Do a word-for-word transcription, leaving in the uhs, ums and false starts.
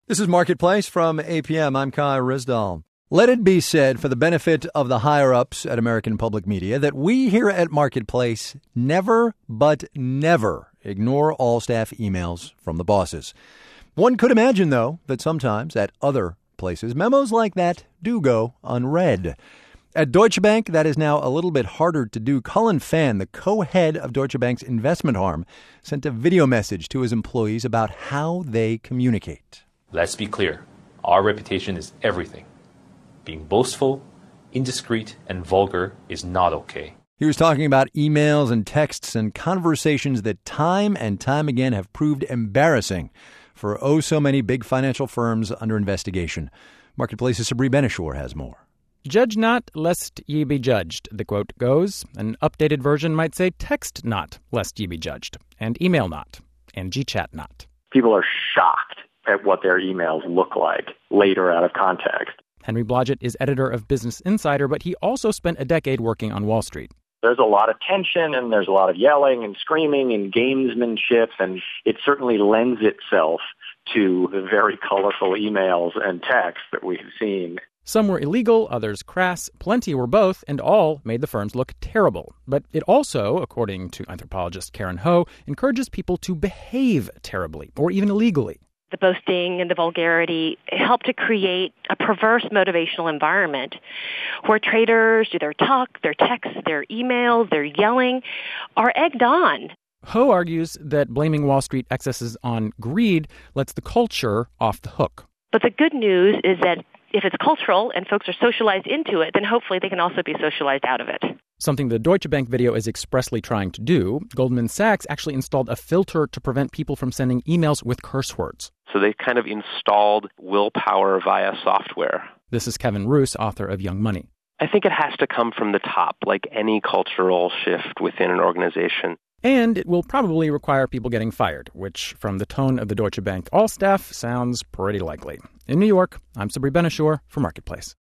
This is Marketplace from A P M. I'm Kai Rizdal. Let it be said for the benefit of the higher-ups at American Public Media that we here at Marketplace never but never ignore all staff emails from the bosses. One could imagine, though, that sometimes at other places, memos like that do go unread. At Deutsche Bank, that is now a little bit harder to do. Cullen Fan, the co-head of Deutsche Bank's investment arm, sent a video message to his employees about how they communicate. Let's be clear. Our reputation is everything. Being boastful, indiscreet, and vulgar is not okay. He was talking about emails and texts and conversations that time and time again have proved embarrassing for oh so many big financial firms under investigation. Marketplace's Sabri Ben-Achour has more. Judge not, lest ye be judged, the quote goes. An updated version might say text not, lest ye be judged, and email not, and G-chat not. People are shocked at what their emails look like later out of context. Henry Blodgett is editor of Business Insider, but he also spent a decade working on Wall Street. There's a lot of tension, and there's a lot of yelling and screaming and gamesmanship, and it certainly lends itself to the very colorful emails and texts that we've seen. Some were illegal, others crass, plenty were both, and all made the firms look terrible. But it also, according to anthropologist Karen Ho, encourages people to behave terribly or even illegally. The boasting and the vulgarity help to create a perverse motivational environment where traders do their talk, their texts, their emails, their yelling are egged on. Ho argues that blaming Wall Street excesses on greed lets the culture off the hook. But the good news is that if it's cultural and folks are socialized into it, then hopefully they can also be socialized out of it. Something the Deutsche Bank video is expressly trying to do. Goldman Sachs actually installed a filter to prevent people from sending emails with curse words. So they kind of installed willpower via software. This is Kevin Roos, author of Young Money. I think it has to come from the top, like any cultural shift within an organization. And it will probably require people getting fired, which, from the tone of the Deutsche Bank all staff, sounds pretty likely. In New York, I'm Sabri Ben-Achour for Marketplace.